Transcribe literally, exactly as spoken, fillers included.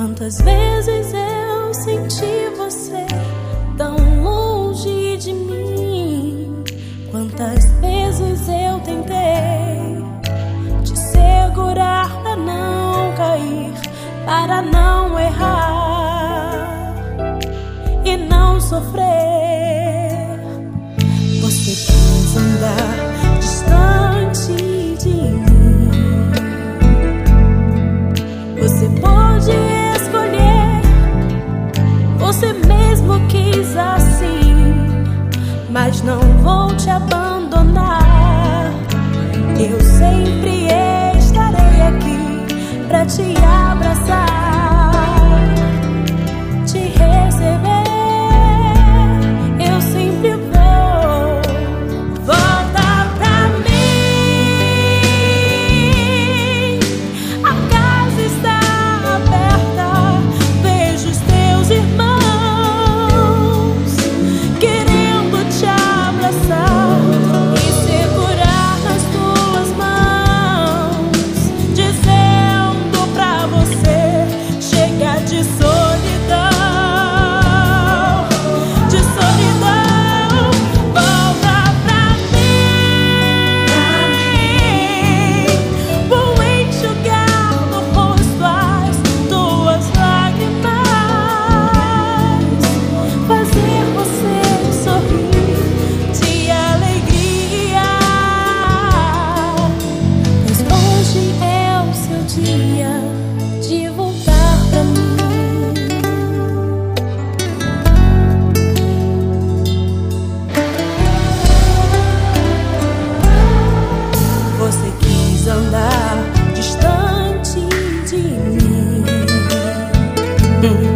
Quantas vezes eu senti você tão longe de mim? Quantas vezes eu tentei te segurar pra não cair, para não errar e não sofrer. Você quis andar distante de mim. Você pode escolher, você mesmo quis assim, mas não vou te abandonar. Eu sempre estarei aqui pra te abraçar, te receber. Eu sempre vou. Volta pra mim, a casa está aberta. Vejo os teus irmãos querendo te abraçar e segurar nas tuas mãos, dizendo pra você: chega de solidão, de solidão. Volta pra mim, vou enxugar no rosto as tuas lágrimas, fazer você sorrir de alegria, pois hoje é o seu dia de voltar pra mim. Você quis andar distante de mim.